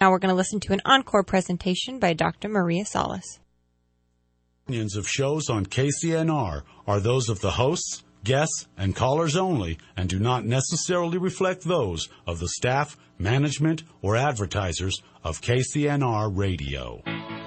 Now we're going to listen to an encore presentation by Dr. Maria Salas. Opinions of shows on KCNR are those of the hosts, guests, and callers only, and do not necessarily reflect those of the staff, management, or advertisers of KCNR Radio.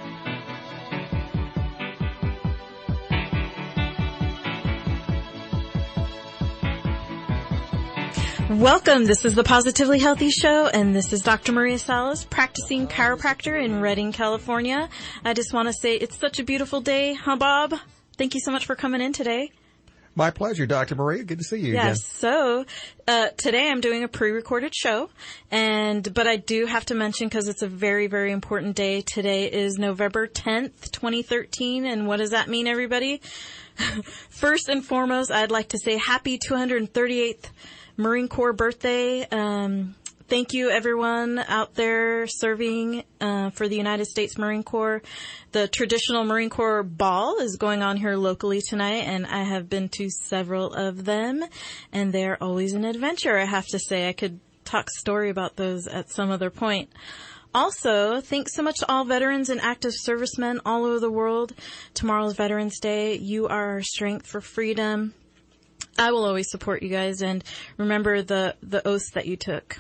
Welcome. This is the Positively Healthy Show, and this is Dr. Maria Salas, practicing chiropractor in Redding, California. I just want to say it's such a beautiful day, huh, Bob? Thank you so much for coming in today. My pleasure, Dr. Maria. Good to see you again. Yes. So today I'm doing a pre-recorded show, but I do have to mention, because it's a very, very important day. Today is November 10th, 2013, and what does that mean, everybody? First and foremost, I'd like to say happy 238th Marine Corps birthday. Thank you, everyone out there serving for the United States Marine Corps. The traditional Marine Corps ball is going on here locally tonight, and I have been to several of them, and they're always an adventure, I have to say. I could talk story about those at some other point. Also, thanks so much to all veterans and active servicemen all over the world. Tomorrow's Veterans Day. You are our strength for freedom. I will always support you guys, and remember the oaths that you took.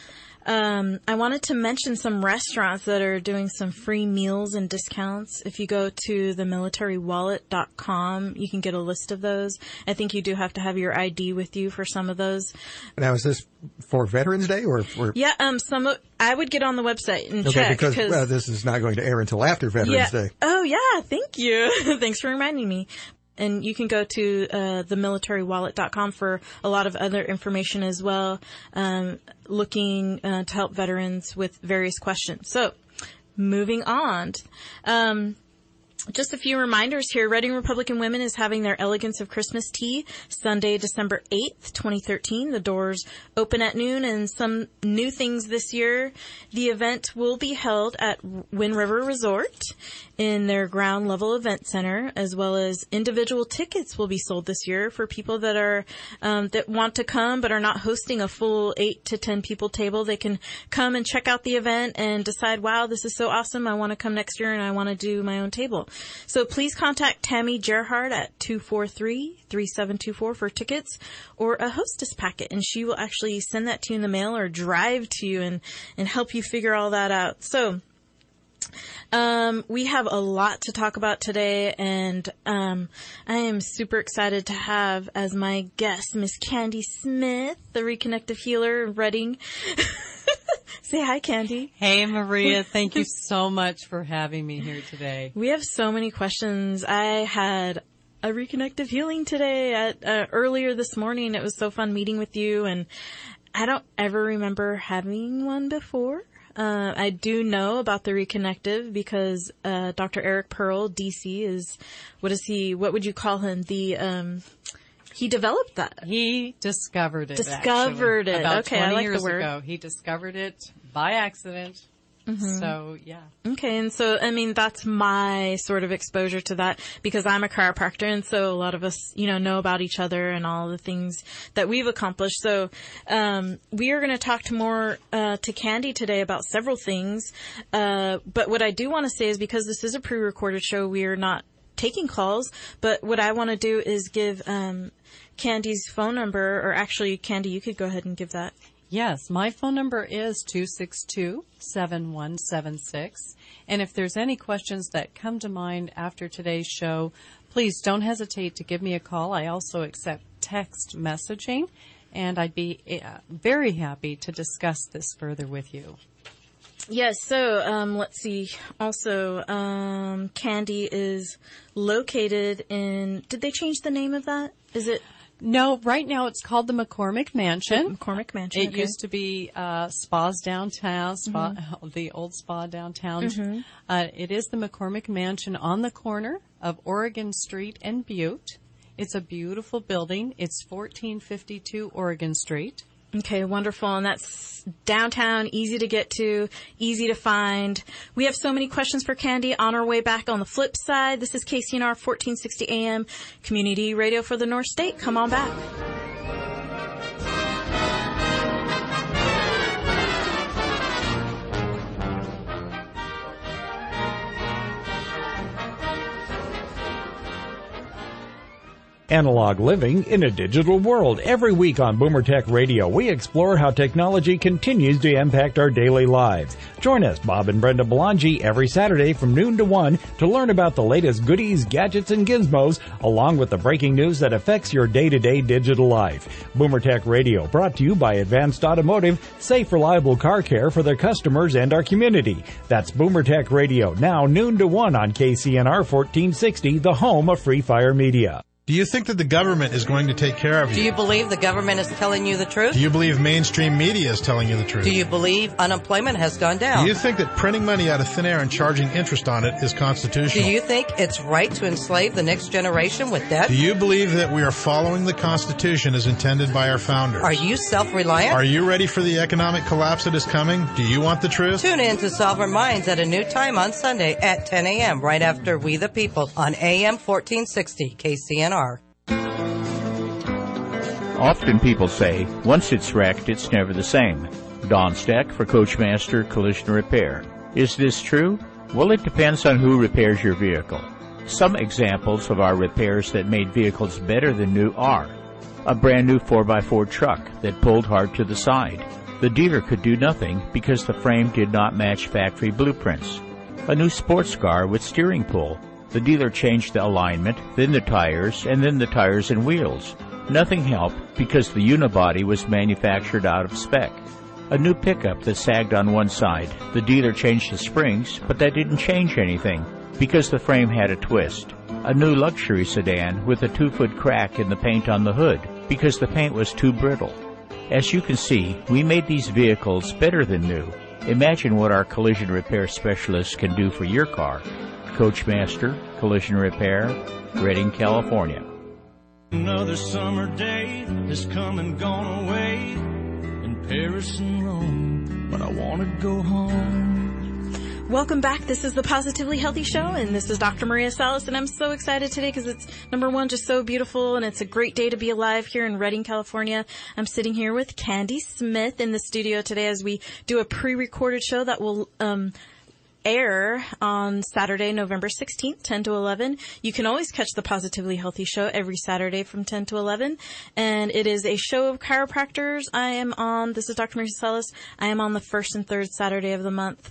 I wanted to mention some restaurants that are doing some free meals and discounts. If you go to themilitarywallet.com, you can get a list of those. I think you do have to have your ID with you for some of those. Now, is this for Veterans Day or for? Yeah, I would get on the website and check. Okay, because this is not going to air until after Veterans Day. Oh, yeah, thank you. Thanks for reminding me. And you can go to themilitarywallet.com for a lot of other information as well, looking to help veterans with various questions. So, moving on. Just a few reminders here. Reading Republican Women is having their Elegance of Christmas tea Sunday, December 8th, 2013. The doors open at noon, and some new things this year. The event will be held at Wind River Resort in their ground level event center, as well as individual tickets will be sold this year for people that are that want to come but are not hosting a full 8 to 10 people table. They can come and check out the event and decide, wow, this is so awesome. I want to come next year and I want to do my own table. So please contact Tammy Gerhard at 243-3724 for tickets or a hostess packet, and she will actually send that to you in the mail or drive to you and help you figure all that out. So we have a lot to talk about today, and I am super excited to have as my guest Miss Candy Smith, the Reconnective Healer in Redding. Say hi, Candy. Hey, Maria. Thank you so much for having me here today. We have so many questions. I had a Reconnective Healing today earlier this morning. It was so fun meeting with you, and I don't ever remember having one before. I do know about the Reconnective because Dr. Eric Pearl, DC, what would you call him? He developed that. He discovered it. Discovered it. About okay, 20 I like years the word. ago. He discovered it by accident. Mm-hmm. So, yeah. Okay, and so, I mean, that's my sort of exposure to that because I'm a chiropractor, and so a lot of us, know about each other and all the things that we've accomplished. So, we are going to talk to Candy today about several things. But what I do want to say is because this is a pre-recorded show, we are not taking calls, but what I want to do is give Candy's phone number, or actually, Candy, you could go ahead and give that. Yes, my phone number is 262-7176. And if there's any questions that come to mind after today's show, please don't hesitate to give me a call. I also accept text messaging, and I'd be very happy to discuss this further with you. Yes, so let's see. Also, Candy is located in... Did they change the name of that? Is it... No, right now it's called the McCormick Mansion. McCormick Mansion. It used to be Spas Downtown, the old spa downtown. Mm-hmm. It is the McCormick Mansion on the corner of Oregon Street and Butte. It's a beautiful building. It's 1452 Oregon Street. Okay, wonderful. And that's downtown, easy to get to, easy to find. We have so many questions for Candy on our way back on the flip side. This is KCNR 1460 AM, Community Radio for the North State. Come on back. Analog living in a digital world. Every week on Boomer Tech Radio, we explore how technology continues to impact our daily lives. Join us, Bob and Brenda Belangi, every Saturday from noon to 1 to learn about the latest goodies, gadgets, and gizmos, along with the breaking news that affects your day-to-day digital life. Boomer Tech Radio, brought to you by Advanced Automotive, safe, reliable car care for their customers and our community. That's Boomer Tech Radio, now noon to 1 on KCNR 1460, the home of Free Fire Media. Do you think that the government is going to take care of you? Do you believe the government is telling you the truth? Do you believe mainstream media is telling you the truth? Do you believe unemployment has gone down? Do you think that printing money out of thin air and charging interest on it is constitutional? Do you think it's right to enslave the next generation with debt? Do you believe that we are following the Constitution as intended by our founders? Are you self-reliant? Are you ready for the economic collapse that is coming? Do you want the truth? Tune in to Solve Our Minds at a new time on Sunday at 10 a.m. right after We the People on AM 1460 KCNR. Often people say, once it's wrecked, it's never the same. Don Steck for Coachmaster Collision Repair. Is this true? Well, it depends on who repairs your vehicle. Some examples of our repairs that made vehicles better than new are a brand new 4x4 truck that pulled hard to the side. The dealer could do nothing because the frame did not match factory blueprints. A new sports car with steering pull. The dealer changed the alignment, then the tires, and then the tires and wheels. Nothing helped because the unibody was manufactured out of spec. A new pickup that sagged on one side. The dealer changed the springs, but that didn't change anything because the frame had a twist. A new luxury sedan with a 2-foot crack in the paint on the hood because the paint was too brittle. As you can see, we made these vehicles better than new. Imagine what our collision repair specialists can do for your car. Coachmaster Collision Repair, Redding, California. Another summer day has come and gone away in Paris and Rome, but I want to go home. Welcome back. This is the Positively Healthy Show, and this is Dr. Maria Salas, and I'm so excited today because it's, number one, just so beautiful, and it's a great day to be alive here in Redding, California. I'm sitting here with Candy Smith in the studio today as we do a pre-recorded show that will air on Saturday, November 16th, 10 to 11. You can always catch the Positively Healthy Show every Saturday from 10 to 11. And it is a show of chiropractors. This is Dr. Maria Salas. I am on the first and third Saturday of the month.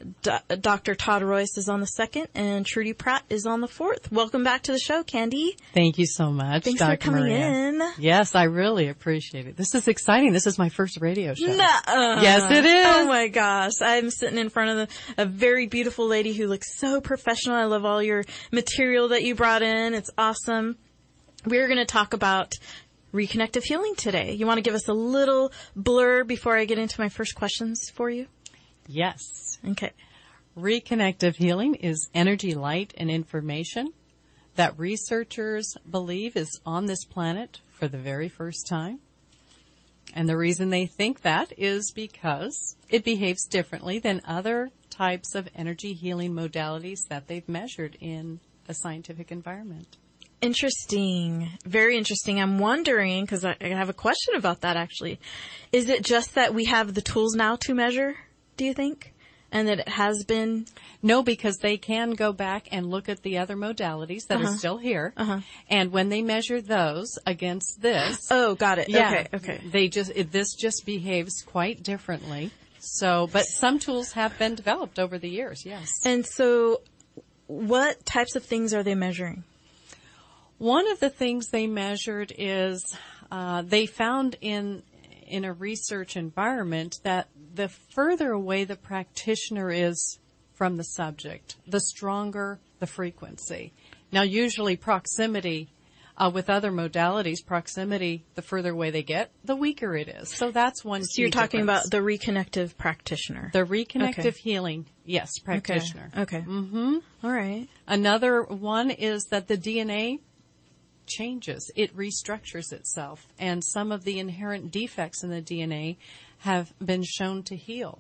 Dr. Todd Royce is on the second, and Trudy Pratt is on the fourth. Welcome back to the show, Candy. Thank you so much, Thanks Dr. for coming Maria. in. Yes, I really appreciate it. This is exciting. This is my first radio show. Nuh-uh. Yes, it is. Oh my gosh. I'm sitting in front of a very beautiful lady who looks so professional. I love all your material that you brought in. It's awesome. We're going to talk about reconnective healing today. You want to give us a little blur before I get into my first questions for you? Yes. Okay. Reconnective healing is energy, light, and information that researchers believe is on this planet for the very first time. And the reason they think that is because it behaves differently than other types of energy healing modalities that they've measured in a scientific environment. Interesting. Very interesting. I'm wondering, because I have a question about that actually. Is it just that we have the tools now to measure, do you think? And that it has been? No, because they can go back and look at the other modalities that are still here. And when they measure those against this. Oh, got it. Yeah, Okay. This just behaves quite differently. So, but some tools have been developed over the years, yes. And so what types of things are they measuring? One of the things they measured is they found in a research environment that the further away the practitioner is from the subject, the stronger the frequency. Now, usually proximity, with other modalities, proximity, the further away they get, the weaker it is. So that's one. So you're talking about the reconnective practitioner. The reconnective healing, yes, practitioner. Okay. Mm-hmm. All right. Another one is that the DNA changes. It restructures itself. And some of the inherent defects in the DNA have been shown to heal.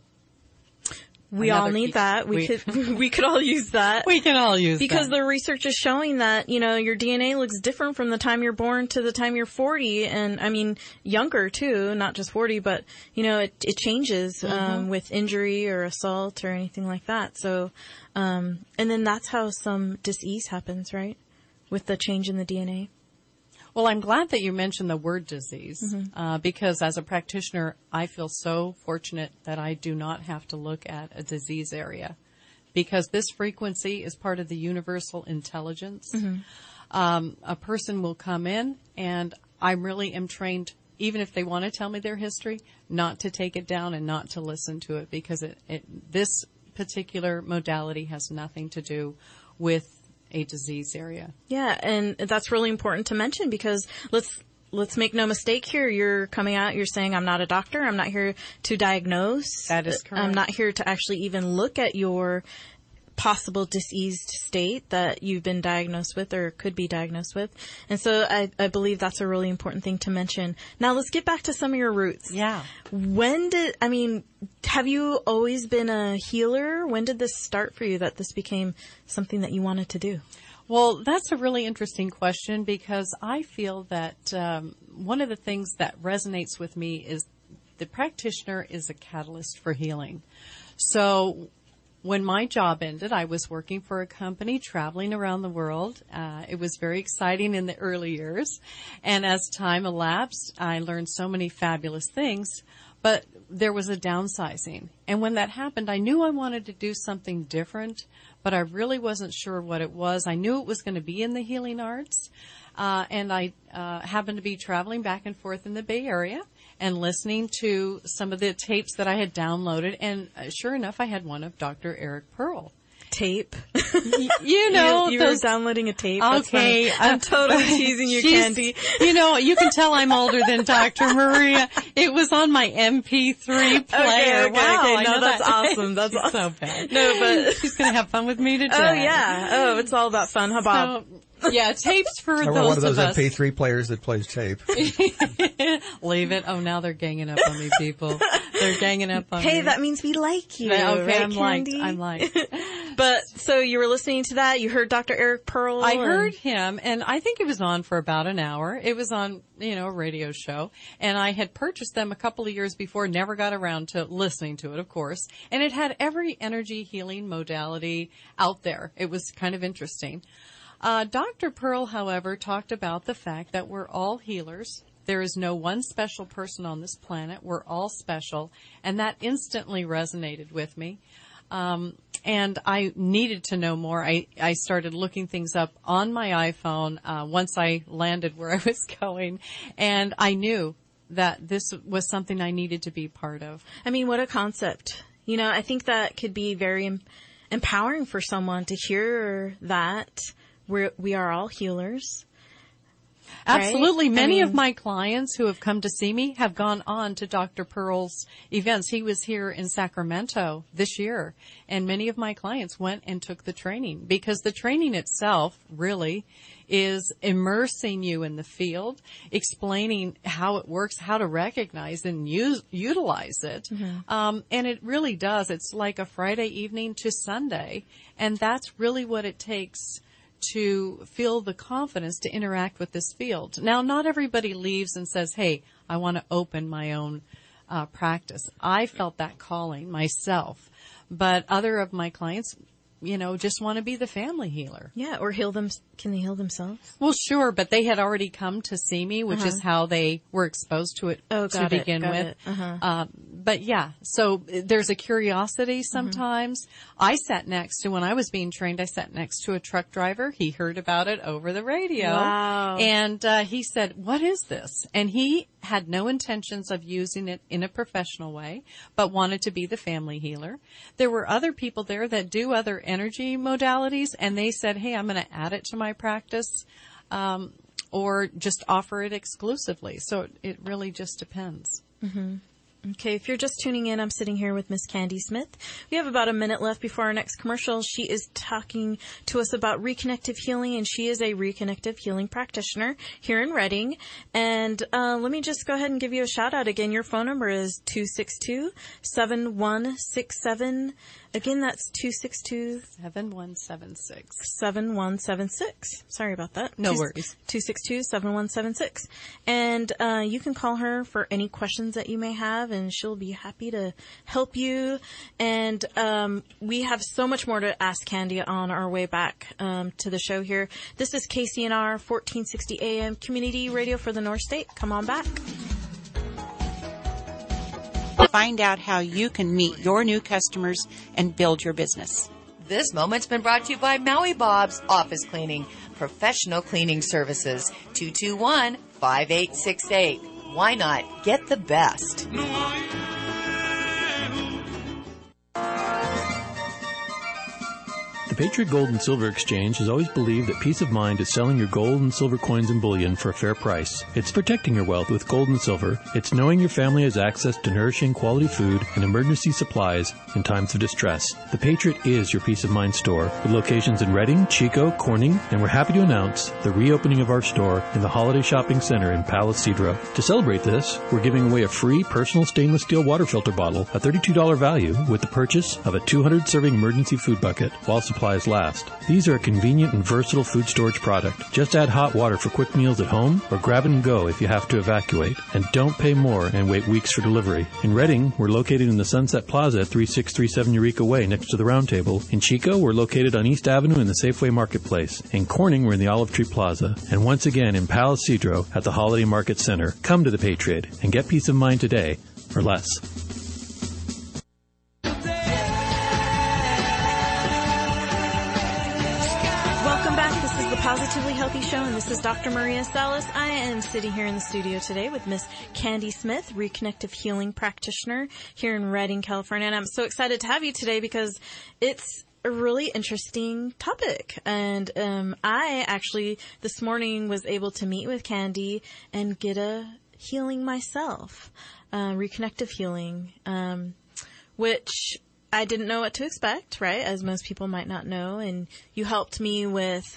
We all need that. We could all use that. We can all use that. Because the research is showing that, your DNA looks different from the time you're born to the time you're 40. And I mean, younger too, not just 40, but, it changes, with injury or assault or anything like that. So, and then that's how some disease happens, right? With the change in the DNA. Well, I'm glad that you mentioned the word disease, because as a practitioner, I feel so fortunate that I do not have to look at a disease area, because this frequency is part of the universal intelligence. A person will come in, and I really am trained, even if they want to tell me their history, not to take it down and not to listen to it, because this particular modality has nothing to do with a disease area. Yeah, and that's really important to mention, because let's make no mistake here. You're coming out, you're saying, I'm not a doctor. I'm not here to diagnose. That is correct. I'm not here to actually even look at your possible diseased state that you've been diagnosed with or could be diagnosed with. And so I believe that's a really important thing to mention. Now let's get back to some of your roots. Yeah. Have you always been a healer? When did this start for you, that this became something that you wanted to do? Well, that's a really interesting question, because I feel that one of the things that resonates with me is the practitioner is a catalyst for healing. So when my job ended, I was working for a company traveling around the world. It was very exciting in the early years. And as time elapsed, I learned so many fabulous things, but there was a downsizing. And when that happened, I knew I wanted to do something different, but I really wasn't sure what it was. I knew it was going to be in the healing arts. And I happened to be traveling back and forth in the Bay Area and listening to some of the tapes that I had downloaded. And sure enough, I had one of Dr. Eric Pearl. Tape. You know, you were downloading a tape. Okay. I'm totally teasing you, Candy. You know, you can tell I'm older than Dr. Maria. It was on my MP3 player. Okay. No, that's awesome. That's awesome. So bad. No, but she's going to have fun with me today. Oh, yeah. Oh, it's all about fun, huh, Bob? Yeah, tapes for those of us. I want one of those MP3 players that plays tape. Leave it. Oh, now they're ganging up on me, people. They're ganging up on me. Hey, that means we like you. Okay, right, I'm liked. But, so you were listening to that, you heard Dr. Eric Pearl? I heard him, and I think it was on for about an hour. It was on, a radio show, and I had purchased them a couple of years before, never got around to listening to it, of course, and it had every energy healing modality out there. It was kind of interesting. Dr. Pearl, however, talked about the fact that we're all healers. There is no one special person on this planet. We're all special. And that instantly resonated with me. And I needed to know more. I started looking things up on my iPhone once I landed where I was going. And I knew that this was something I needed to be part of. I mean, what a concept. I think that could be very empowering for someone to hear that. We are all healers. Absolutely. Right? Many of my clients who have come to see me have gone on to Dr. Pearl's events. He was here in Sacramento this year, and many of my clients went and took the training, because the training itself really is immersing you in the field, explaining how it works, how to recognize and utilize it. Mm-hmm. And it really does. It's like a Friday evening to Sunday, and that's really what it takes to feel the confidence to interact with this field. Now, not everybody leaves and says, hey, I want to open my own practice. I felt that calling myself, but other of my clients, just want to be the family healer. Yeah, or heal them. Can they heal themselves? Well, sure, but they had already come to see me, which is how they were exposed to it to begin with. But yeah, so there's a curiosity sometimes. I sat next to, when I was being trained, I sat next to a truck driver. He heard about it over the radio. Wow. And he said, what is this? And he had no intentions of using it in a professional way, but wanted to be the family healer. There were other people there that do other energy modalities, and they said, hey, I'm going to add it to my practice, or just offer it exclusively. So it really just depends. Mm-hmm. Okay, if you're just tuning in, I'm sitting here with Miss Candy Smith. We have about a minute left before our next commercial. She is talking to us about reconnective healing, and she is a reconnective healing practitioner here in Redding. And let me just go ahead and give you a shout out again. Your phone number is 262-7167. Again, that's 262-7176. 7176. Sorry about that. No worries. 262-7176. And you can call her for any questions that you may have, and she'll be happy to help you. And we have so much more to ask Candy on our way back to the show here. This is KCNR 1460 AM Community Radio for the North State. Come on back. Find out how you can meet your new customers and build your business. This moment's been brought to you by Maui Bob's Office Cleaning, professional cleaning services. 221-5868. Why not get the best? The Patriot Gold and Silver Exchange has always believed that peace of mind is selling your gold and silver coins and bullion for a fair price. It's protecting your wealth with gold and silver. It's knowing your family has access to nourishing quality food and emergency supplies in times of distress. The Patriot is your peace of mind store with locations in Reading, Chico, Corning, and we're happy to announce the reopening of our store in the Holiday Shopping Center in Palo Cedro. To celebrate this, we're giving away a free personal stainless steel water filter bottle, a $32 value, with the purchase of a 200-serving emergency food bucket while supplies last. These are a convenient and versatile food storage product. Just add hot water for quick meals at home or grab and go if you have to evacuate. And don't pay more and wait weeks for delivery. In Reading, we're located in the Sunset Plaza at 3637 Eureka Way next to the Round Table. In Chico, we're located on East Avenue in the Safeway Marketplace. In Corning, we're in the Olive Tree Plaza. And once again in Palo Cedro at the Holiday Market Center. Come to the Patriot and get peace of mind today for less. Positively Healthy Show, and this is Dr. Maria Salas. I am sitting here in the studio today with Miss Candy Smith, Reconnective Healing Practitioner here in Redding, California. And I'm so excited to have you today because it's a really interesting topic. And I actually this morning was able to meet with Candy and get a healing myself, reconnective healing, which I didn't know what to expect, right? As most people might not know. And you helped me with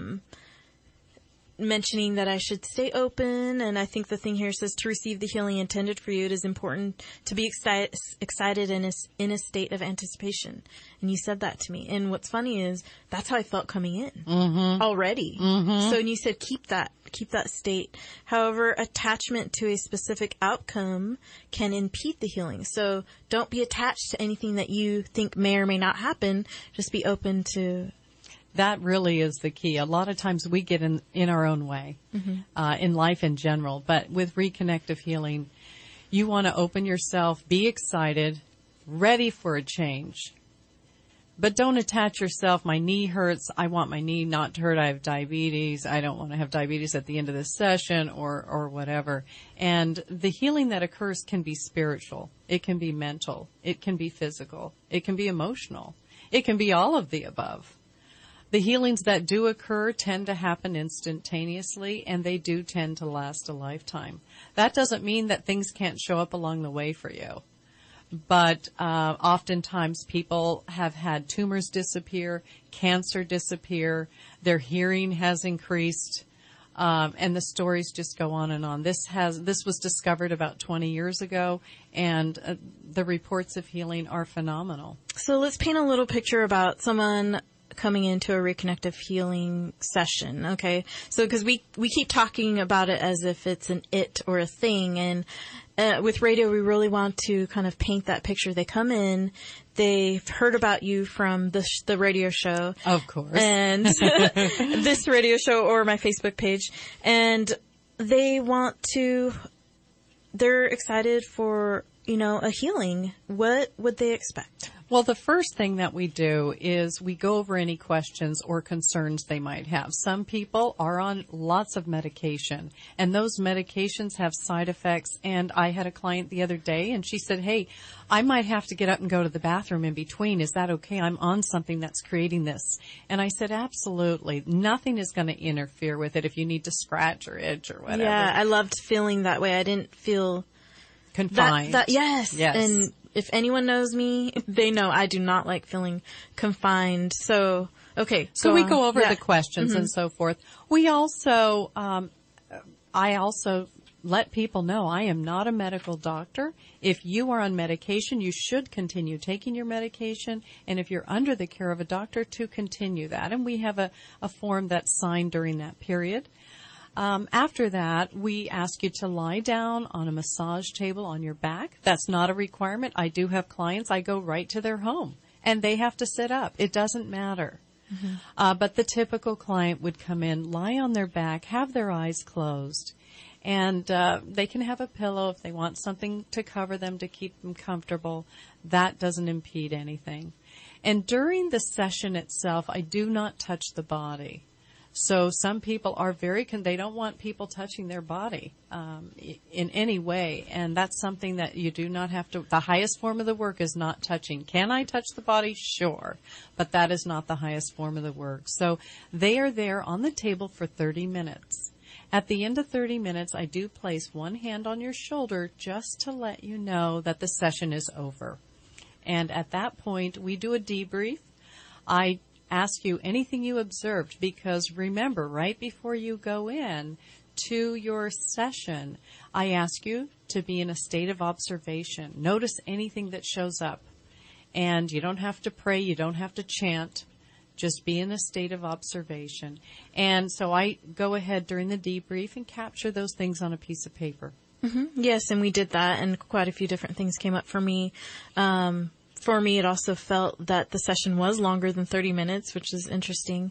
mentioning that I should stay open. And I think the thing here says to receive the healing intended for you, it is important to be excited and in a state of anticipation. And you said that to me. And what's funny is that's how I felt coming in already. Mm-hmm. So, and you said keep that state. However, attachment to a specific outcome can impede the healing. So don't be attached to anything that you think may or may not happen. Just be open to. That really is the key. A lot of times we get in our own way, in life in general. But with reconnective healing, you want to open yourself, be excited, ready for a change. But don't attach yourself. My knee hurts. I want my knee not to hurt. I have diabetes. I don't want to have diabetes at the end of this session or whatever. And the healing that occurs can be spiritual. It can be mental. It can be physical. It can be emotional. It can be all of the above. The healings that do occur tend to happen instantaneously, and they do tend to last a lifetime. That doesn't mean that things can't show up along the way for you. But oftentimes people have had tumors disappear, cancer disappear, their hearing has increased, and the stories just go on and on. This was discovered about 20 years ago, and the reports of healing are phenomenal. So let's paint a little picture about someone coming into a reconnective healing session, okay? So because we keep talking about it as if it's an it or a thing, and with radio, we really want to kind of paint that picture. They come in, they've heard about you from the radio show. Of course. And this radio show or my Facebook page. And they're excited for, a healing. What would they expect? Well, the first thing that we do is we go over any questions or concerns they might have. Some people are on lots of medication, and those medications have side effects. And I had a client the other day, and she said, hey, I might have to get up and go to the bathroom in between. Is that okay? I'm on something that's creating this. And I said, absolutely. Nothing is going to interfere with it if you need to scratch or itch or whatever. Yeah, I loved feeling that way. I didn't feel confined. Yes. And if anyone knows me, they know I do not like feeling confined. So, okay. So we go over the questions and so forth. We also, I also let people know I am not a medical doctor. If you are on medication, you should continue taking your medication. And if you're under the care of a doctor, to continue that. And we have a form that's signed during that period. After that, we ask you to lie down on a massage table on your back. That's not a requirement. I do have clients, I go right to their home, and they have to sit up. It doesn't matter. Mm-hmm. But the typical client would come in, lie on their back, have their eyes closed, and they can have a pillow if they want something to cover them to keep them comfortable. That doesn't impede anything. And during the session itself, I do not touch the body. So some people are they don't want people touching their body in any way, and that's something that you do not have to. The highest form of the work is not touching. Can I touch the body? Sure, but that is not the highest form of the work. So they are there on the table for 30 minutes. At the end of 30 minutes, I do place one hand on your shoulder just to let you know that the session is over. And at that point, we do a debrief. I ask you anything you observed, because remember, right before you go in to your session, I ask you to be in a state of observation. Notice anything that shows up. And you don't have to pray, you don't have to chant. Just be in a state of observation. And so I go ahead during the debrief and capture those things on a piece of paper. Mm-hmm. Yes, and we did that, and quite a few different things came up for me. For me, it also felt that the session was longer than 30 minutes, which is interesting.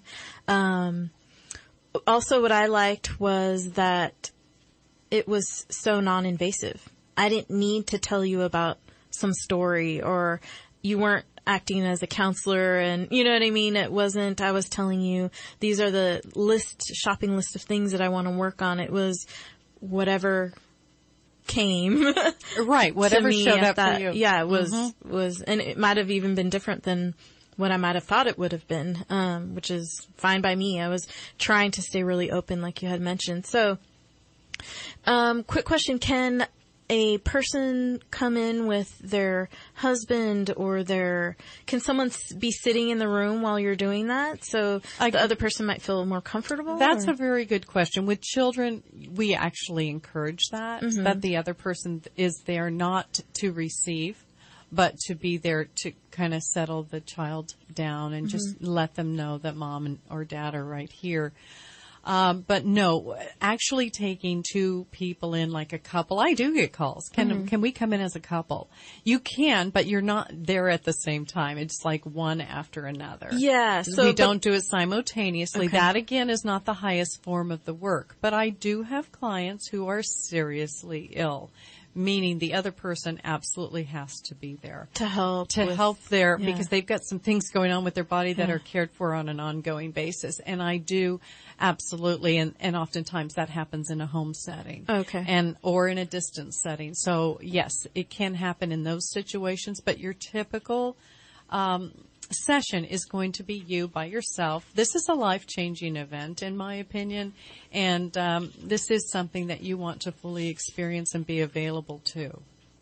Also, what I liked was that it was so non-invasive. I didn't need to tell you about some story, or you weren't acting as a counselor, and you know what I mean? It wasn't, I was telling you, these are the shopping list of things that I want to work on. It was whatever came. Right, whatever showed up for you. Yeah, it was, and it might have even been different than what I might have thought it would have been, which is fine by me. I was trying to stay really open, like you had mentioned. So, quick question, can a person come in with their husband or can someone be sitting in the room while you're doing that? So the other person might feel more comfortable? That's a very good question. With children, we actually encourage that the other person is there not to receive, but to be there to kind of settle the child down and just let them know that mom or dad are right here. But no, actually taking two people in like a couple, I do get calls. Can we come in as a couple? You can, but you're not there at the same time. It's like one after another. Yeah. So we don't do it simultaneously. Okay. That again is not the highest form of the work. But I do have clients who are seriously ill, meaning the other person absolutely has to be there to help because they've got some things going on with their body that are cared for on an ongoing basis. And I do absolutely, and oftentimes that happens in a home setting, or in a distance setting. So yes, it can happen in those situations, but your typical session is going to be you by yourself. This is a life-changing event, in my opinion, and this is something that you want to fully experience and be available to.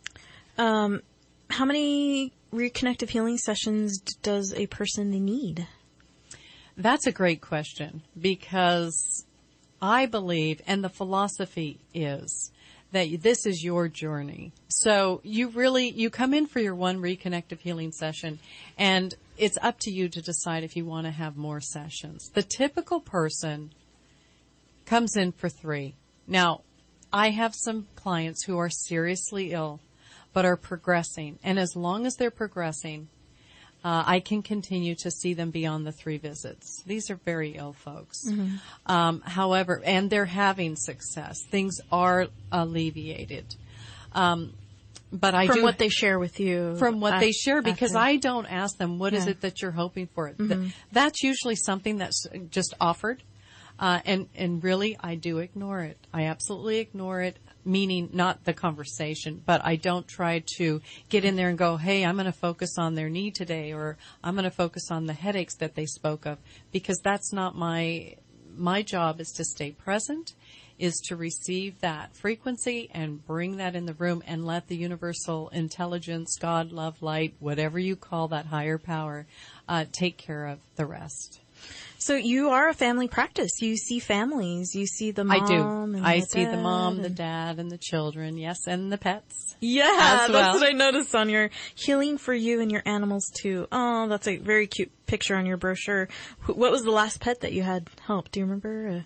How many reconnective healing sessions does a person need? That's a great question, because I believe, and the philosophy is, that this is your journey. So you come in for your one reconnective healing session, and it's up to you to decide if you want to have more sessions. The typical person comes in for 3. Now, I have some clients who are seriously ill, but are progressing. And as long as they're progressing, I can continue to see them beyond the 3 visits. These are very ill folks. However, and they're having success. Things are alleviated. But from what they share with you. From what they share, because I don't ask them, what is it that you're hoping for? That's usually something that's just offered. And really, I do ignore it. I absolutely ignore it, meaning not the conversation, but I don't try to get in there and go, hey, I'm going to focus on their knee today, or I'm going to focus on the headaches that they spoke of, because that's not my job. Is to stay present, is to receive that frequency and bring that in the room and let the universal intelligence, God, love, light, whatever you call that higher power, take care of the rest. So you are a family practice. You see families. You see the mom. I do. And I the see the mom, dad the dad, and the children. Yes, and the pets. Yeah, as well. that's what I noticed on your Healing for You and Your Animals Too. Oh, that's a very cute picture on your brochure. What was the last pet that you had help? Do you remember?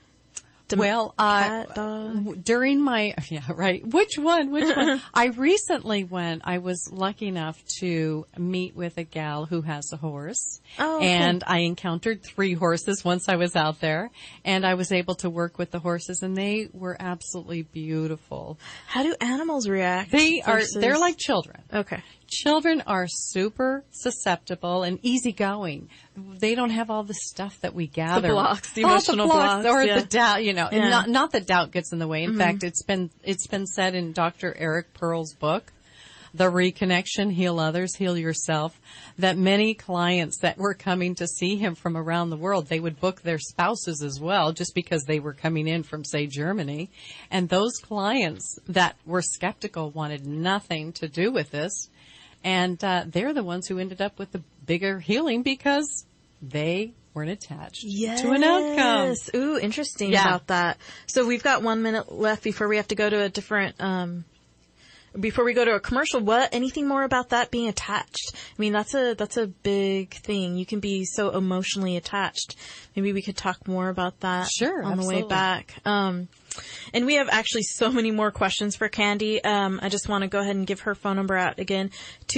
Cat, dog? During my, Which one? I recently I was lucky enough to meet with a gal who has a horse. Oh, and I encountered 3 horses once I was out there, and I was able to work with the horses, and they were absolutely beautiful. How do animals react? They're like children. Okay. Children are super susceptible and easygoing. They don't have all the stuff that we gather. The blocks, the emotional blocks. Or yeah. the doubt, and not that doubt gets in the way. In fact, it's been said in Dr. Eric Pearl's book, The Reconnection, Heal Others, Heal Yourself, that many clients that were coming to see him from around the world, they would book their spouses as well, just because they were coming in from, say, Germany. And those clients that were skeptical wanted nothing to do with this. And they're the ones who ended up with the bigger healing because they weren't attached to an outcome. Ooh, interesting about that. So we've got 1 minute left before we have to go to a different, before we go to a commercial. Anything more about that being attached? I mean, that's a big thing. You can be so emotionally attached. Maybe we could talk more about that on the way back. And we have actually so many more questions for Candy. I just want to go ahead and give her phone number out again,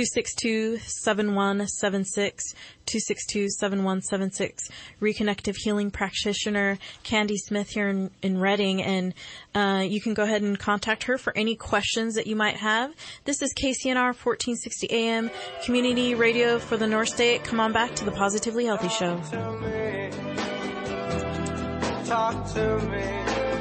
262-7176, 262-7176, Reconnective Healing Practitioner Candy Smith here in Redding. And you can go ahead and contact her for any questions that you might have. This is KCNR 1460 AM, Community Radio for the North State. Come on back to the Positively Healthy Show. Talk to me.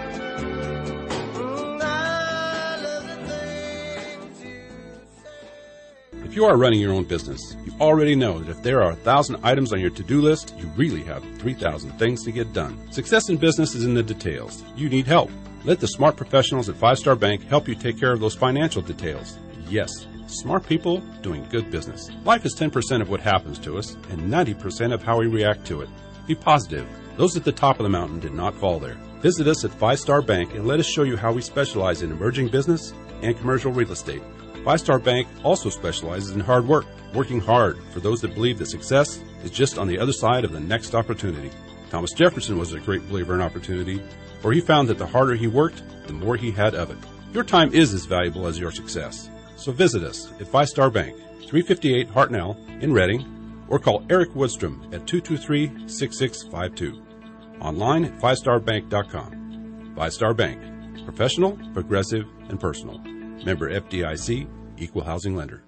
If you are running your own business, you already know that if there are 1,000 items on your to-do list, you really have 3,000 things to get done. Success in business is in the details. You need help. Let the smart professionals at 5 Star Bank help you take care of those financial details. Yes, smart people doing good business. Life is 10% of what happens to us and 90% of how we react to it. Be positive. Those at the top of the mountain did not fall there. Visit us at 5 Star Bank and let us show you how we specialize in emerging business and commercial real estate. 5 Star Bank also specializes in hard work, working hard for those that believe that success is just on the other side of the next opportunity. Thomas Jefferson was a great believer in opportunity, for he found that the harder he worked, the more he had of it. Your time is as valuable as your success. So visit us at 5 Star Bank, 358 Hartnell in Redding, or call Eric Woodstrom at 223-6652. Online at 5starbank.com. 5 Star Bank. Professional, progressive, and personal. Member FDIC, Equal Housing Lender.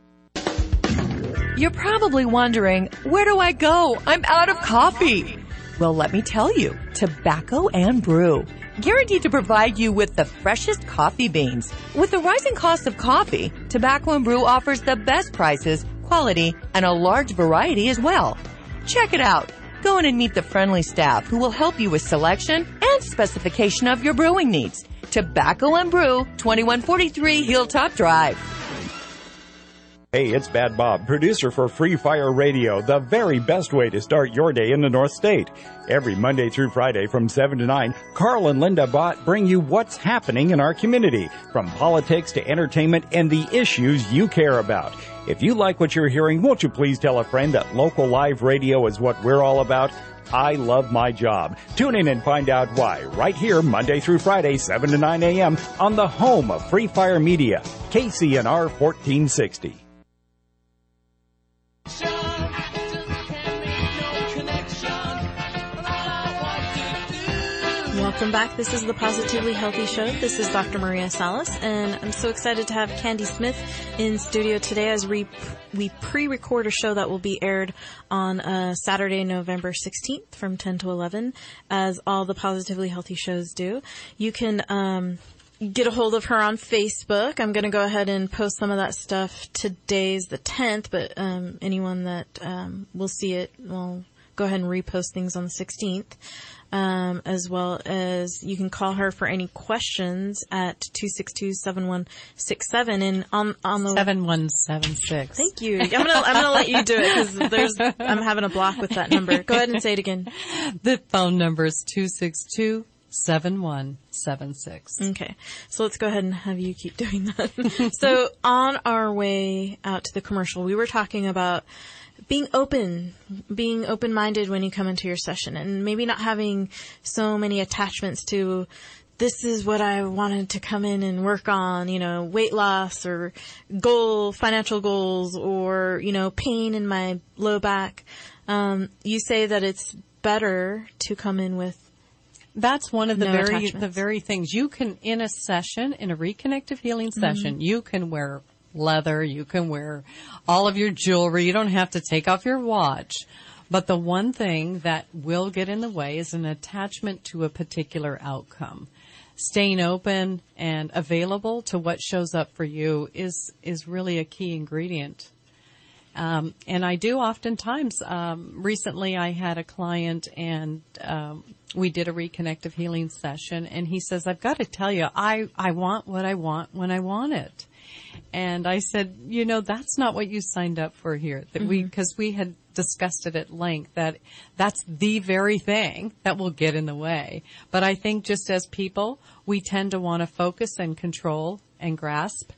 You're probably wondering, where do I go? I'm out of coffee. Well, let me tell you, Tobacco and Brew. Guaranteed to provide you with the freshest coffee beans. With the rising cost of coffee, Tobacco and Brew offers the best prices, quality, and a large variety as well. Check it out. Go in and meet the friendly staff who will help you with selection and specification of your brewing needs. Tobacco and Brew, 2143 Hilltop Drive. Hey, it's Bad Bob, producer for Free Fire Radio, the very best way to start your day in the North State. Every Monday through Friday from 7 to 9, Carl and Linda Bott bring you what's happening in our community, from politics to entertainment and the issues you care about. If you like what you're hearing, won't you please tell a friend that local live radio is what we're all about? I love my job. Tune in and find out why right here Monday through Friday, 7 to 9 a.m. on the home of Free Fire Media, KCNR 1460. Welcome back. This is the Positively Healthy Show. This is Dr. Maria Salas, and I'm so excited to have Candy Smith in studio today as we pre-record a show that will be aired on Saturday, November 16th from 10 to 11, as all the Positively Healthy shows do. You can get a hold of her on Facebook. I'm going to go ahead and post some of that stuff. Today's the 10th, but anyone that will see it will go ahead and repost things on the 16th. as well as you can call her for any questions at 262-7167 and on the 7176. Thank you. I'm gonna let you do it because I'm having a block with that number. Go ahead and say it again. The phone number is 262-7176. Okay. So let's go ahead and have you keep doing that. So on our way out to the commercial, we were talking about being open-minded when you come into your session and maybe not having so many attachments to this is what I wanted to come in and work on, weight loss or financial goals or, pain in my low back. You say that it's better to come in with that's one of the attachments. the very things you can in a reconnective healing session, you can wear leather, you can wear all of your jewelry, you don't have to take off your watch. But the one thing that will get in the way is an attachment to a particular outcome. Staying open and available to what shows up for you is really a key ingredient. And I do oftentimes, recently I had a client and we did a reconnective healing session and he says, I've got to tell you, I want what I want when I want it. And I said, that's not what you signed up for here. That because we had discussed it at length, that's the very thing that will get in the way. But I think just as people, we tend to want to focus and control and grasp.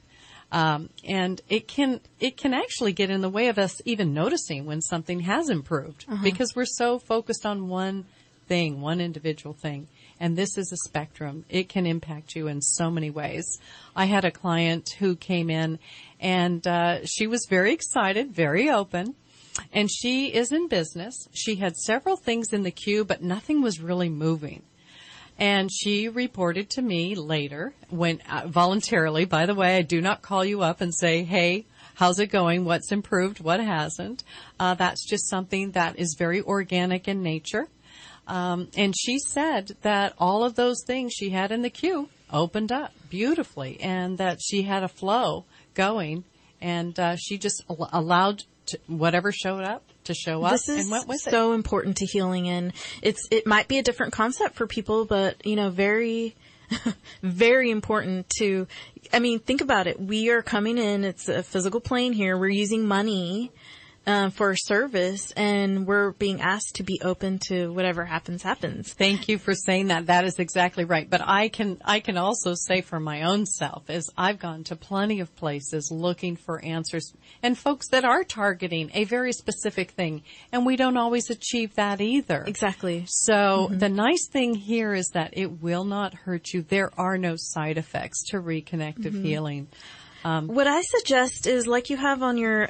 And it can actually get in the way of us even noticing when something has improved because we're so focused on one thing, one individual thing. And this is a spectrum. It can impact you in so many ways. I had a client who came in and she was very excited, very open, and she is in business. She had several things in the queue, but nothing was really moving. And she reported to me later, when voluntarily, by the way, I do not call you up and say, hey, how's it going? What's improved? What hasn't? That's just something that is very organic in nature. And she said that all of those things she had in the queue opened up beautifully and that she had a flow going and she just allowed whatever showed up to show up and went with it. This is so important to healing, and it might be a different concept for people, but very very important to, think about it. We are coming in, it's a physical plane here, we're using money for service, and we're being asked to be open to whatever happens. Thank you for saying that. That is exactly right. But I can also say for my own self is I've gone to plenty of places looking for answers and folks that are targeting a very specific thing, and we don't always achieve that either. Exactly. So the nice thing here is that it will not hurt you. There are no side effects to reconnective healing. What I suggest is, like you have on your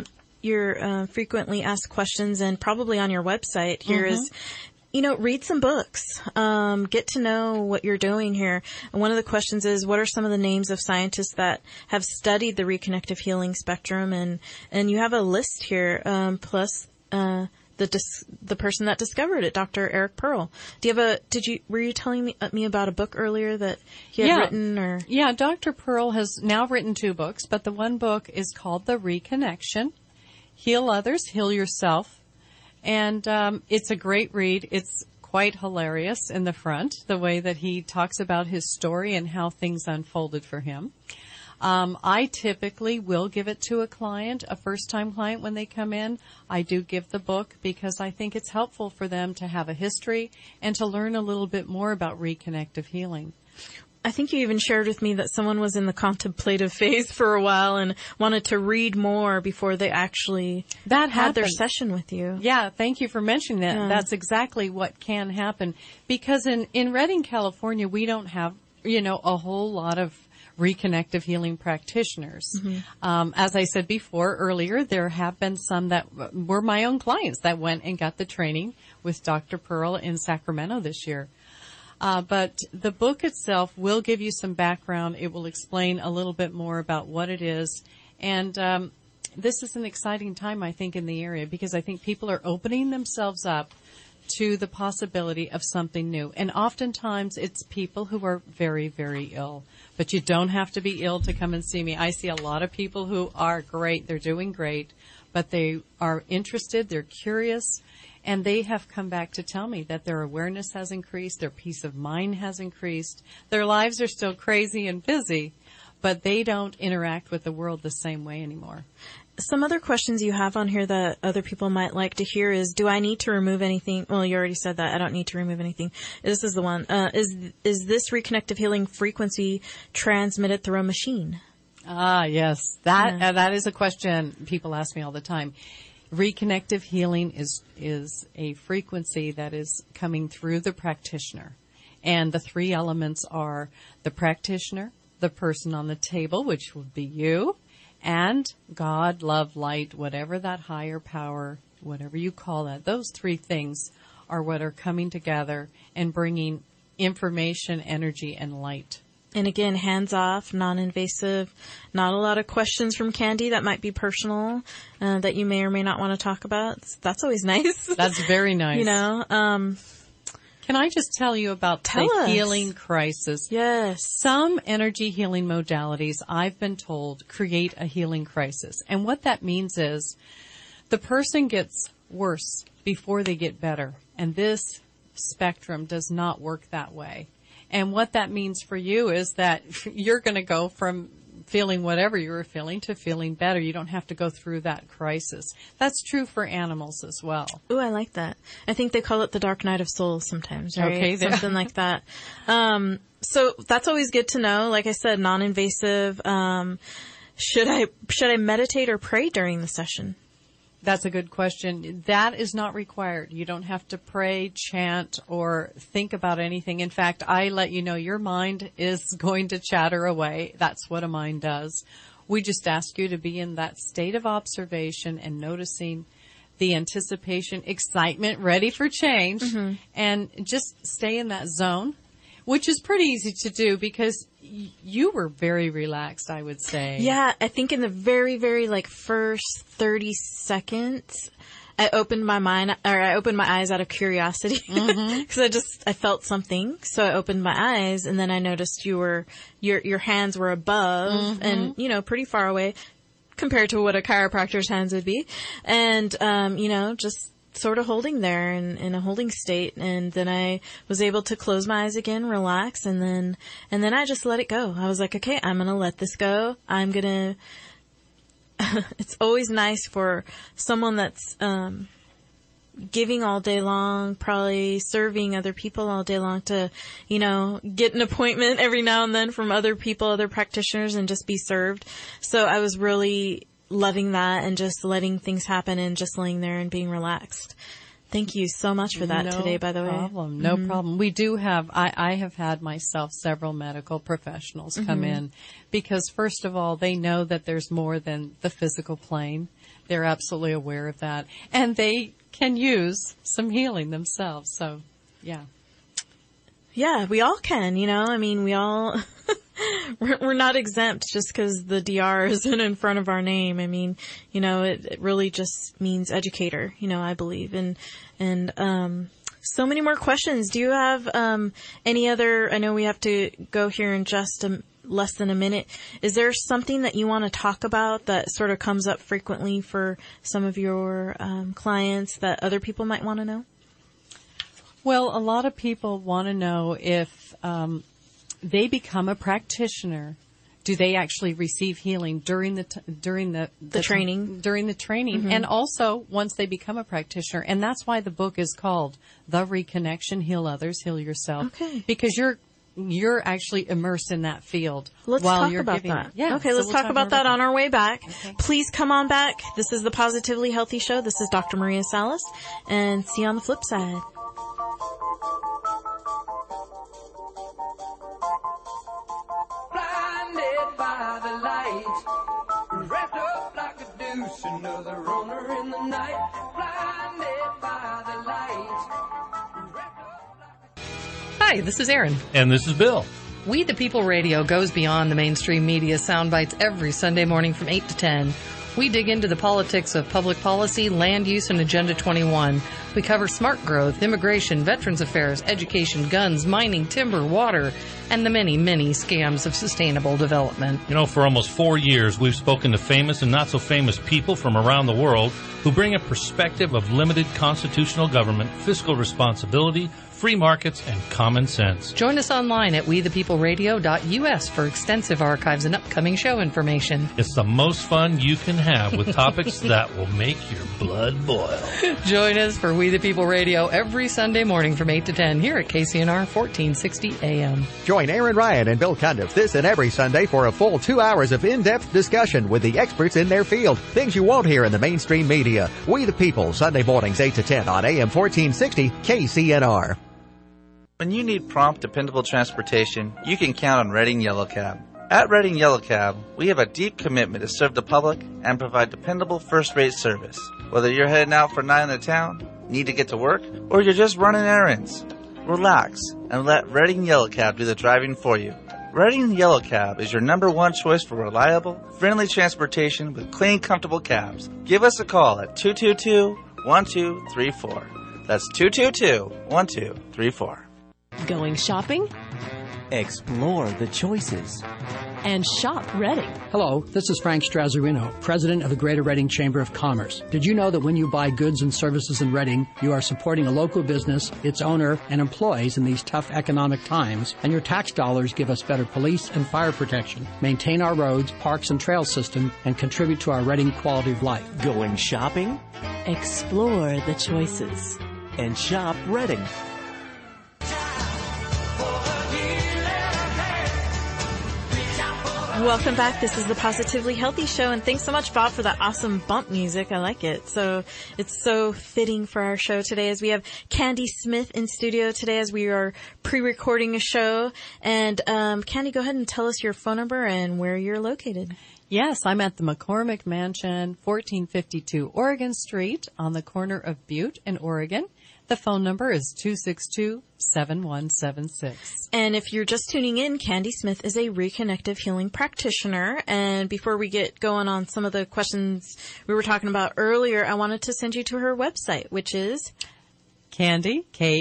frequently asked questions and probably on your website here is, read some books, get to know what you're doing here. And one of the questions is, what are some of the names of scientists that have studied the reconnective healing spectrum? And you have a list here, plus, the person that discovered it, Dr. Eric Pearl. Were you telling me about a book earlier that he had written or? Yeah, Dr. Pearl has now written 2 books, but the one book is called The Reconnection. Heal Others, Heal Yourself. And it's a great read. It's quite hilarious in the front, the way that he talks about his story and how things unfolded for him. I typically will give it to a client, a first-time client when they come in. I do give the book because I think it's helpful for them to have a history and to learn a little bit more about reconnective healing. I think you even shared with me that someone was in the contemplative phase for a while and wanted to read more before they actually had their session with you. Yeah, thank you for mentioning that. Yeah. That's exactly what can happen. Because in Redding, California, we don't have, a whole lot of reconnective healing practitioners. As I said earlier, there have been some that were my own clients that went and got the training with Dr. Pearl in Sacramento this year. But the book itself will give you some background. It will explain a little bit more about what it is. And this is an exciting time, I think, in the area because I think people are opening themselves up to the possibility of something new. And oftentimes it's people who are very, very ill. But you don't have to be ill to come and see me. I see a lot of people who are great. They're doing great. but they are interested, they're curious, and they have come back to tell me that their awareness has increased, their peace of mind has increased. Their lives are still crazy and busy, but they don't interact with the world the same way anymore. Some other questions you have on here that other people might like to hear is, do I need to remove anything? Well, you already said that. I don't need to remove anything. This is the one. Is this reconnective healing frequency transmitted through a machine? Ah, yes. That is a question people ask me all the time. Reconnective healing is a frequency that is coming through the practitioner. And the three elements are the practitioner, the person on the table, which would be you, and God, love, light, whatever that higher power, whatever you call that. Those three things are what are coming together and bringing information, energy, and light. And again, hands off, non-invasive, not a lot of questions from Candy that might be personal, that you may or may not want to talk about. That's always nice. That's very nice. You know, can I just tell you about the healing crisis? Yes. Some energy healing modalities, I've been told, create a healing crisis. And what that means is the person gets worse before they get better. And this spectrum does not work that way. And what that means for you is that you're going to go from feeling whatever you were feeling to feeling better. You don't have to go through that crisis. That's true for animals as well. Ooh, I like that. I think they call it the dark night of souls sometimes, right? Okay. Something like that. So that's always good to know. Like I said, non-invasive. Should I meditate or pray during the session? That's a good question. That is not required. You don't have to pray, chant, or think about anything. In fact, I let you know your mind is going to chatter away. That's what a mind does. We just ask you to be in that state of observation and noticing the anticipation, excitement, ready for change, and just stay in that zone, which is pretty easy to do because you were very relaxed, I would say. Yeah, I think in the very, very first 30 seconds, I opened my eyes out of curiosity because I felt something. So I opened my eyes and then I noticed your hands were above and, pretty far away compared to what a chiropractor's hands would be. And, just sort of holding there in a holding state, and then I was able to close my eyes again, relax, and then I just let it go. I was like, okay, I'm gonna let this go. It's always nice for someone that's giving all day long, probably serving other people all day long, to get an appointment every now and then from other people, other practitioners, and just be served. So I was really loving that and just letting things happen and just laying there and being relaxed. Thank you so much for that today, by the way. No problem. We do have, I have had myself several medical professionals come in because, first of all, they know that there's more than the physical plane. They're absolutely aware of that. And they can use some healing themselves. So, yeah. Yeah, we all can, we all... We're not exempt just because the DR isn't in front of our name. It really just means educator, I believe. And so many more questions. Do you have any other, I know we have to go here in just less than a minute. Is there something that you want to talk about that sort of comes up frequently for some of your clients that other people might want to know? Well, a lot of people want to know if they become a practitioner, do they actually receive healing during the training? During the training, and also once they become a practitioner. And that's why the book is called The Reconnection: Heal Others, Heal Yourself. Okay. Because you're actually immersed in that field. Let's talk about that. Yeah. Okay, let's talk about that on our way back. Okay. Please come on back. This is the Positively Healthy Show. This is Dr. Maria Salas, and see you on the flip side. By the light, wrapped up like a deuce, another runner in the night, blinded by the light. Hi, this is Erin. And this is Bill. We the People Radio goes beyond the mainstream media sound bites every Sunday morning from 8 to 10. We dig into the politics of public policy, land use, and Agenda 21. We cover smart growth, immigration, veterans affairs, education, guns, mining, timber, water, and the many, many scams of sustainable development. You know, for almost 4 years, we've spoken to famous and not so famous people from around the world who bring a perspective of limited constitutional government, fiscal responsibility, free markets, and common sense. Join us online at wethepeopleradio.us for extensive archives and upcoming show information. It's the most fun you can have with topics that will make your blood boil. Join us for We the People Radio every Sunday morning from 8 to 10 here at KCNR 1460 AM. Join Aaron Ryan and Bill Cundiff this and every Sunday for a full 2 hours of in-depth discussion with the experts in their field. Things you won't hear in the mainstream media. We the People, Sunday mornings 8 to 10 on AM 1460 KCNR. When you need prompt, dependable transportation, you can count on Reading Yellow Cab. At Reading Yellow Cab, we have a deep commitment to serve the public and provide dependable first-rate service. Whether you're heading out for a night in the town, need to get to work, or you're just running errands, relax and let Reading Yellow Cab do the driving for you. Reading Yellow Cab is your #1 choice for reliable, friendly transportation with clean, comfortable cabs. Give us a call at 222-1234. That's 222-1234. Going shopping? Explore the choices. And shop Reading. Hello, this is Frank Strazzarino, President of the Greater Reading Chamber of Commerce. Did you know that when you buy goods and services in Reading, you are supporting a local business, its owner, and employees in these tough economic times, and your tax dollars give us better police and fire protection, maintain our roads, parks, and trail system, and contribute to our Reading quality of life. Going shopping? Explore the choices. And shop Reading. Welcome back. This is the Positively Healthy Show, and thanks so much, Bob, for that awesome bump music. I like it. So it's so fitting for our show today, as we have Candy Smith in studio today as we are pre-recording a show. And Candy, go ahead and tell us your phone number and where you're located. Yes, I'm at the McCormick Mansion, 1452 Oregon Street on the corner of Butte and Oregon. The phone number is 262-7176. And if you're just tuning in, Candy Smith is a reconnective healing practitioner. And before we get going on some of the questions we were talking about earlier, I wanted to send you to her website, which is Candy,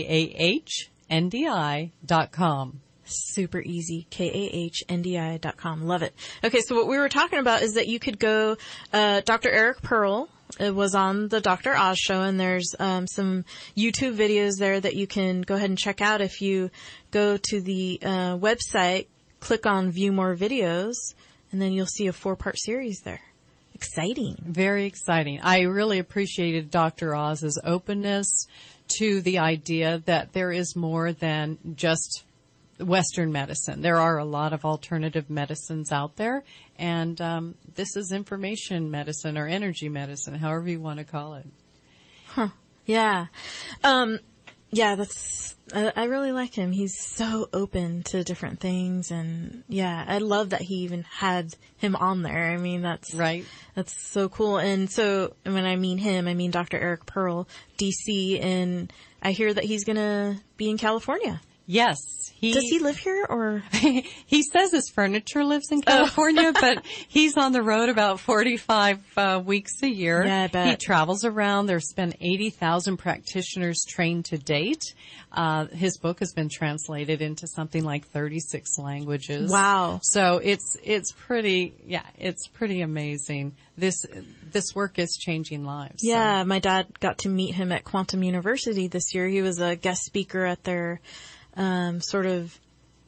KAHNDI.com. Super easy. KAHNDI.com. Love it. Okay, so what we were talking about is that you could go, Dr. Eric Pearl was on the Dr. Oz show, and there's some YouTube videos there that you can go ahead and check out. If you go to the website, click on View More Videos, and then you'll see a 4-part series there. Exciting. Very exciting. I really appreciated Dr. Oz's openness to the idea that there is more than just Western medicine. There are a lot of alternative medicines out there, and this is information medicine or energy medicine, however you want to call it. Huh. Yeah. Yeah, I really like him. He's so open to different things, and yeah, I love that he even had him on there. I mean, that's right. That's so cool. And so when I mean him, I mean Dr. Eric Pearl, DC, and I hear that he's going to be in California. Yes. Does he live here, or? He says his furniture lives in California, but he's on the road about 45 weeks a year. Yeah, I bet. He travels around. There's been 80,000 practitioners trained to date. His book has been translated into something like 36 languages. Wow. So it's pretty amazing. This work is changing lives. Yeah, my dad got to meet him at Quantum University this year. He was a guest speaker at their sort of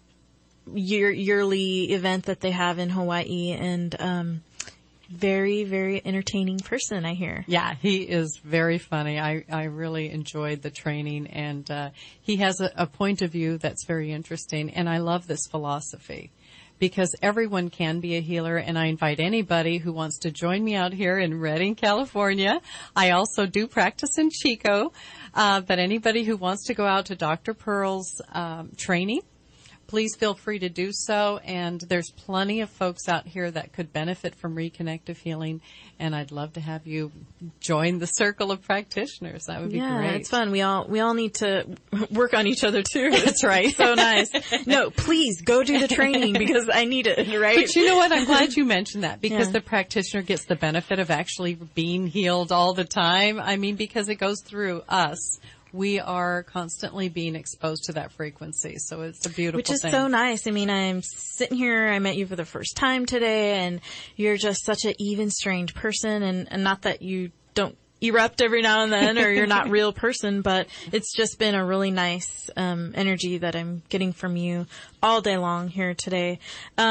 yearly event that they have in Hawaii, and very, very entertaining person, I hear. Yeah, he is very funny. I really enjoyed the training, and he has a point of view that's very interesting, and I love this philosophy because everyone can be a healer, and I invite anybody who wants to join me out here in Redding, California. I also do practice in Chico, but anybody who wants to go out to Dr. Pearl's training please feel free to do so. And there's plenty of folks out here that could benefit from Reconnective Healing. And I'd love to have you join the circle of practitioners. That would be great. Yeah, it's fun. We all need to work on each other too. That's right. So nice. No, please go do the training because I need it, right? But you know what? I'm glad you mentioned that because the practitioner gets the benefit of actually being healed all the time. I mean, because it goes through us. We are constantly being exposed to that frequency. So it's a beautiful thing. Which is so nice. I mean, I'm sitting here, I met you for the first time today, and you're just such an even, strange person. And not that you don't erupt every now and then or you're not a real person, but it's just been a really nice energy that I'm getting from you all day long here today.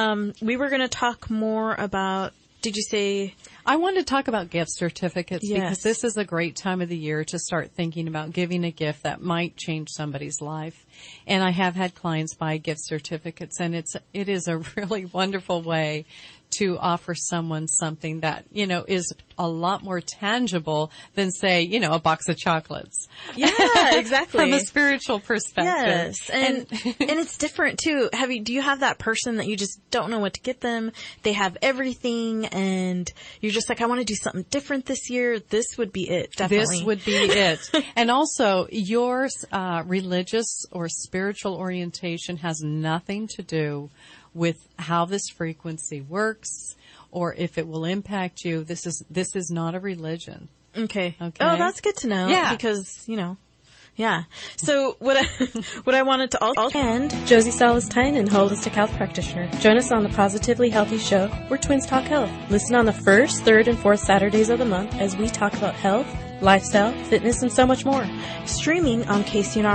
We were going to talk more about, did you say... I wanted to talk about gift certificates because this is a great time of the year to start thinking about giving a gift that might change somebody's life. And I have had clients buy gift certificates, and it is a really wonderful way to offer someone something that, is a lot more tangible than, say, a box of chocolates. Yeah, exactly. From a spiritual perspective. Yes. And it's different too. Do you have that person that you just don't know what to get them? They have everything and you're just like, I want to do something different this year. This would be it. Definitely. This would be it. And also your religious or spiritual orientation has nothing to do with how this frequency works or if it will impact you. This is not a religion. Okay. Oh, that's good to know. Yeah. Because, yeah. So what I wanted to also... And Josie Salas-Tyne, and holistic health practitioner. Join us on the Positively Healthy Show, where twins talk health. Listen on the first, third, and fourth Saturdays of the month as we talk about health, lifestyle, fitness, and so much more. Streaming on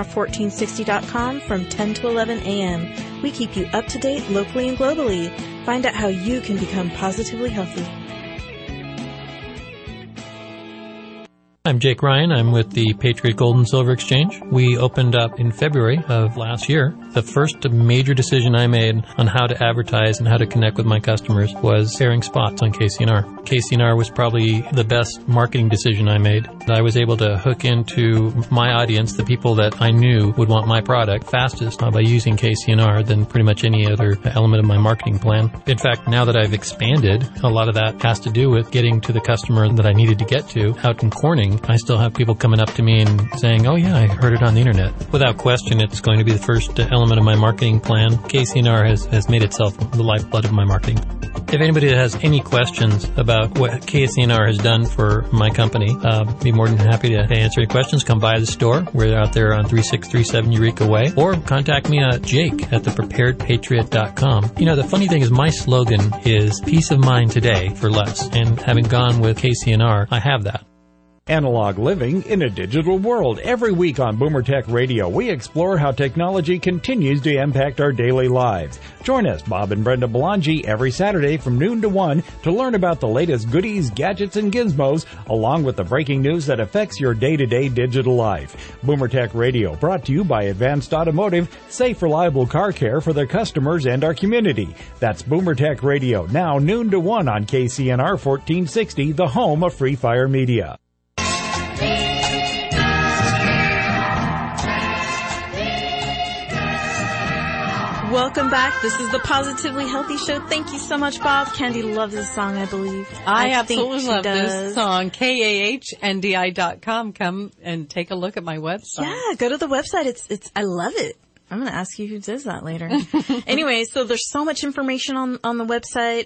KCNR1460.com from 10 to 11 a.m. We keep you up to date locally and globally. Find out how you can become positively healthy. I'm Jake Ryan. I'm with the Patriot Gold and Silver Exchange. We opened up in February of last year. The first major decision I made on how to advertise and how to connect with my customers was airing spots on KCNR. KCNR was probably the best marketing decision I made. I was able to hook into my audience, the people that I knew would want my product fastest by using KCNR than pretty much any other element of my marketing plan. In fact, now that I've expanded, a lot of that has to do with getting to the customer that I needed to get to out in Corning. I still have people coming up to me and saying, oh yeah, I heard it on the internet. Without question, it's going to be the first element of my marketing plan. KCNR has made itself the lifeblood of my marketing. If anybody has any questions about what KCNR has done for my company, be more than happy to answer any questions. Come by the store. We're out there on 3637 Eureka Way. Or contact me at jake@thepreparedpatriot.com. The funny thing is my slogan is peace of mind today for less. And having gone with KCNR, I have that. Analog living in a digital world. Every week on Boomer Tech Radio, we explore how technology continues to impact our daily lives. Join us, Bob and Brenda Belangi, every Saturday from noon to 1 to learn about the latest goodies, gadgets, and gizmos, along with the breaking news that affects your day-to-day digital life. Boomer Tech Radio, brought to you by Advanced Automotive, safe, reliable car care for their customers and our community. That's Boomer Tech Radio, now noon to 1 on KCNR 1460, the home of Free Fire Media. Welcome back. This is the Positively Healthy Show. Thank you so much, Bob. Candy loves this song, I believe. I absolutely love this song. KAHNDI.com. Come and take a look at my website. Yeah, go to the website. I love it. I'm going to ask you who does that later. Anyway, so there's so much information on the website.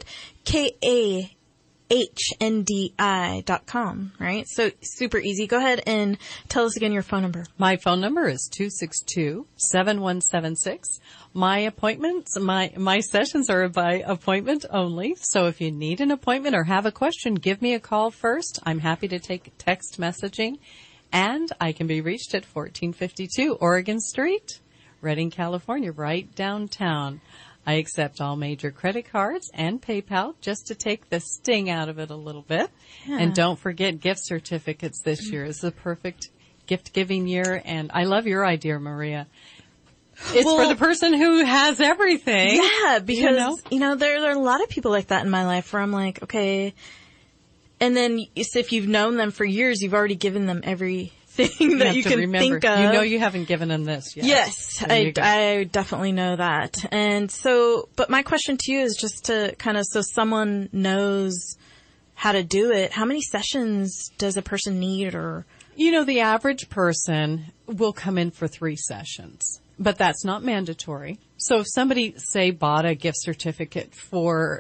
KAHNDI.com, right? So super easy. Go ahead and tell us again your phone number. My phone number is 262-7176. My appointments, my sessions are by appointment only. So if you need an appointment or have a question, give me a call first. I'm happy to take text messaging. And I can be reached at 1452 Oregon Street, Redding, California, right downtown. I accept all major credit cards and PayPal just to take the sting out of it a little bit. Yeah. And don't forget gift certificates this year. It's the perfect gift-giving year. And I love your idea, Maria. It's for the person who has everything. Yeah, because, there are a lot of people like that in my life where I'm like, okay. And then if you've known them for years, you've already given them everything everything that you can remember. think of. You know you haven't given them this yet. Yes, I definitely know that. And so, but my question to you is just to kind of, so someone knows how to do it, how many sessions does a person need? Or, you know, the average person will come in for 3 sessions, but that's not mandatory. So if somebody, say, bought a gift certificate for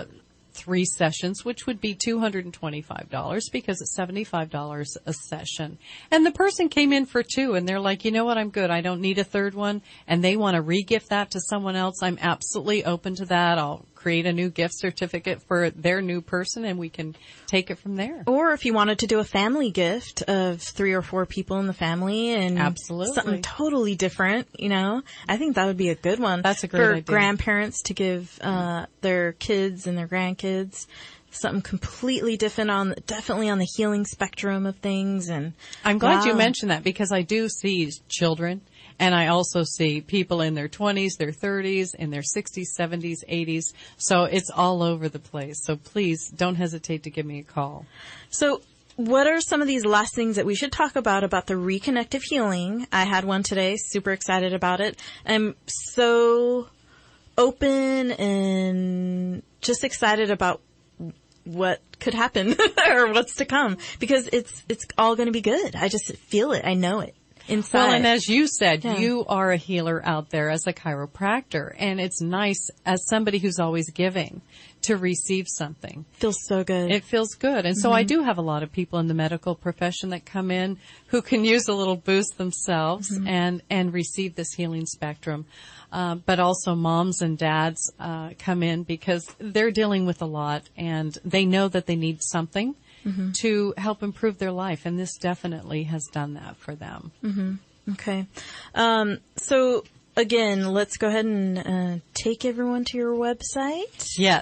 3 sessions, which would be $225 because it's $75 a session. And the person came in for 2 and they're like, you know what, I'm good. I don't need a 3rd one. And they want to re-gift that to someone else. I'm absolutely open to that. I'll create a new gift certificate for their new person and we can take it from there. Or if you wanted to do a family gift of 3 or 4 people in the family and absolutely something totally different, you know, I think that would be a good one. That's a great idea. For grandparents to give their kids and their grandkids something completely different definitely on the healing spectrum of things. And I'm glad you mentioned that because I do see children. And I also see people in their 20s, their 30s, in their 60s, 70s, 80s. So it's all over the place. So please don't hesitate to give me a call. So what are some of these last things that we should talk about the reconnective healing? I had one today, super excited about it. I'm so open and just excited about what could happen or what's to come because it's all going to be good. I just feel it. I know it. Inside. Well, and as you said, you are a healer out there as a chiropractor, and it's nice as somebody who's always giving to receive something. Feels so good. It feels good. And so I do have a lot of people in the medical profession that come in who can use a little boost themselves and receive this healing spectrum. But also moms and dads come in because they're dealing with a lot and they know that they need something to help improve their life. And this definitely has done that for them. Okay. So again, let's go ahead and take everyone to your website. Yes.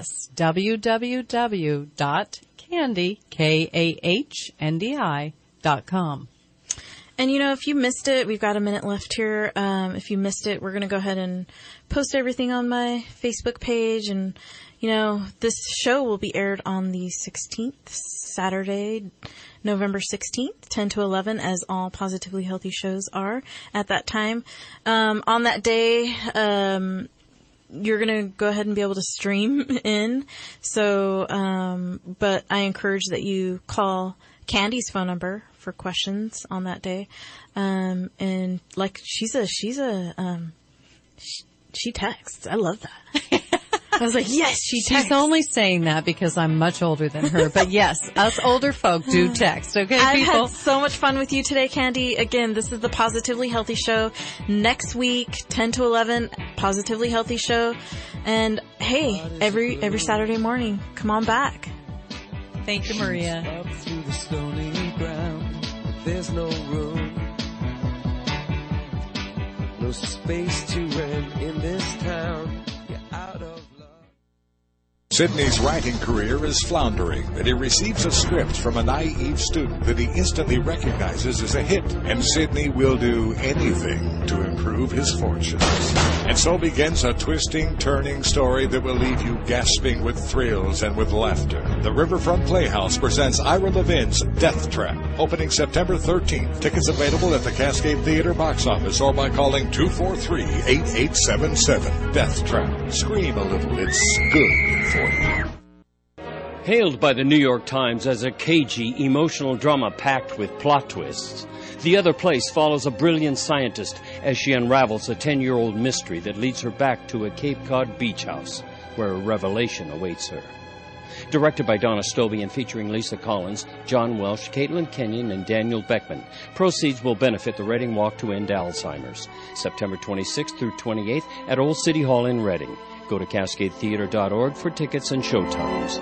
www.kahndi.com. And, you know, if you missed it, we've got a minute left here. If you missed it, we're going to go ahead and post everything on my Facebook page. And, you know, this show will be aired on the 16th, Saturday, November 16th, 10 to 11, as all Positively Healthy shows are at that time. On that day, you're going to go ahead and be able to stream in. So, but I encourage that you call Candy's phone number for questions on that day. And like she texts. I love that. I was like, yes, she texts. She's only saying that because I'm much older than her. But yes, us older folk do text. Okay, I've people? had so much fun with you today, Candy. Again, this is the Positively Healthy Show. Next week, 10 to 11, Positively Healthy Show. And hey, every Saturday morning, come on back. Thank you, Maria. Up through the stony ground, there's no room, no space to rent in this town. You're out of love. Sidney's writing career is floundering, but he receives a script from a naive student that he instantly recognizes as a hit, and Sidney will do anything to improve his fortunes. And so begins a twisting, turning story that will leave you gasping with thrills and with laughter. The Riverfront Playhouse presents Ira Levin's Death Trap, opening September 13th. Tickets available at the Cascade Theater box office or by calling 243-8877. Death Trap. Scream a little. It's good for you. Hailed by the New York Times as a cagey, emotional drama packed with plot twists, The Other Place follows a brilliant scientist as she unravels a 10-year-old mystery that leads her back to a Cape Cod beach house where a revelation awaits her. Directed by Donna Stobie and featuring Lisa Collins, John Welsh, Caitlin Kenyon, and Daniel Beckman, proceeds will benefit the Reading Walk to End Alzheimer's, September 26th through 28th at Old City Hall in Reading. Go to CascadeTheater.org for tickets and showtimes.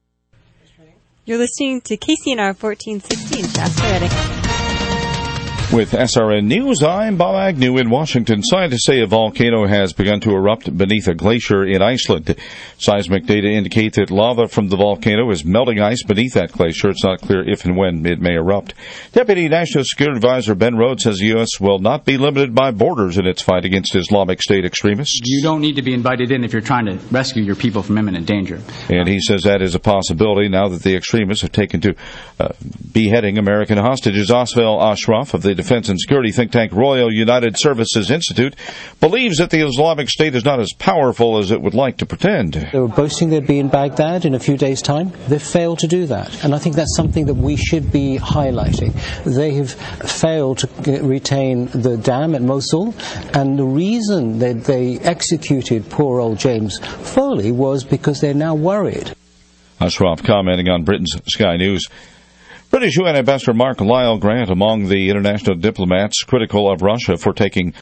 You're listening to KCNR 1416, Shasta Reading. With SRN News, I'm Bob Agnew in Washington. Scientists say a volcano has begun to erupt beneath a glacier in Iceland. Seismic data indicate that lava from the volcano is melting ice beneath that glacier. It's not clear if and when it may erupt. Deputy National Security Advisor Ben Rhodes says the U.S. will not be limited by borders in its fight against Islamic State extremists. You don't need to be invited in if you're trying to rescue your people from imminent danger. And he says that is a possibility now that the extremists have taken to beheading American hostages. Asfel Ashraf of the Defense and Security think tank Royal United Services Institute believes that the Islamic State is not as powerful as it would like to pretend. They were boasting they'd be in Baghdad in a few days' time. They've failed to do that. And I think that's something that we should be highlighting. They have failed to retain the dam at Mosul. And the reason that they executed poor old James Foley was because they're now worried. Ashraf commenting on Britain's Sky News. British UN Ambassador Mark Lyle Grant among the international diplomats critical of Russia for taking